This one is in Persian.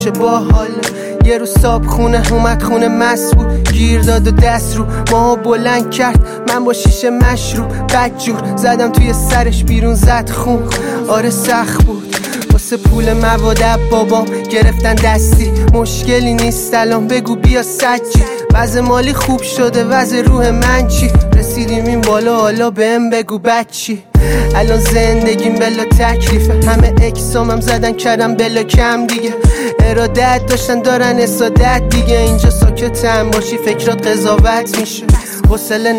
چه باحال. یه روز صاحب خونه اومد خونه مست بود، گیر داد و دست رو ماها بلند کرد، من با شیشه مشروب بدجور زدم توی سرش، بیرون زد خون. آره سخت بود واسه پول مواد بابام گرفتن دستی، مشکلی نیست الان بگو بیا سجی. وضع مالی خوب شده وضع روح من چی؟ رسیدیم این بالا حالا بهم بگو بچی. الان زندگیم بلا تکلیفه، همه اکسامم زدن کردم بلا کم دیگه، ارادت داشتن دارن اسادت دیگه. اینجا ساکتم باشی فکرات قضاوت میشه، حوصله